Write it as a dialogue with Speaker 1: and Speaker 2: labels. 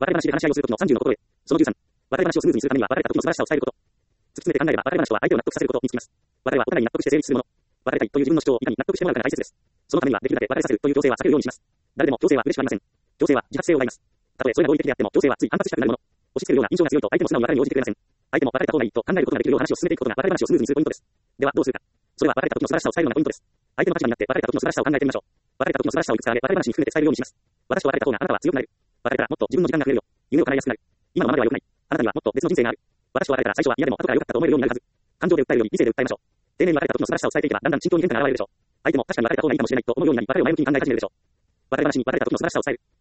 Speaker 1: 笑い話で話し合いをする時の30の心得。その13。笑い話をスムーズにするためには笑えた時の素晴らしさを伝えること。突き詰めて考えれば笑い話とは相手を納得させることにつきます。笑いはお互いに納得して成立するもの。笑いたいという自分の主張をいかに納得してもらうかが大切です。そのためにはできるだけ笑いさせるという強制は避けるようにします。誰でも強制は嬉しくありません。強制は自発性を奪います。たとえそれが合理的であっても強制はつい反発したくなるもの。押し付けるような印象が強いと相手も素直に笑いに応じてくれません。相手も笑えた方がいいと考えることができるよう話を進めていくことが笑い話をスムーズにするポイントです。ではどうするか。それは笑えた時の素晴らしさを伝えるのがポイントです。相手の立場になって笑えた時の素晴らしさを考えてみましょう。笑えた時の素晴らしさをいくつか挙げ笑い話に含めて伝えるようにします。私と笑えた方があなたは強くなる。笑えたらもっと自分の時間が増えるよ。夢を叶えやすくなる。今のままでは良くない。あなたにはもっと別の人生がある。私と笑えたら最初は嫌でも後から良かったと思えるようになるはず。感情で訴えるより理性で訴えましょう。丁寧に笑えた時の素晴らしさを伝えていけばだんだん心境に変化が現れるでしょう。相手も確かに笑えた方がいいかもしれないと思うようになり笑える前向きに考え始めるでしょう。笑い話に笑えた時の素晴らしさを伝える。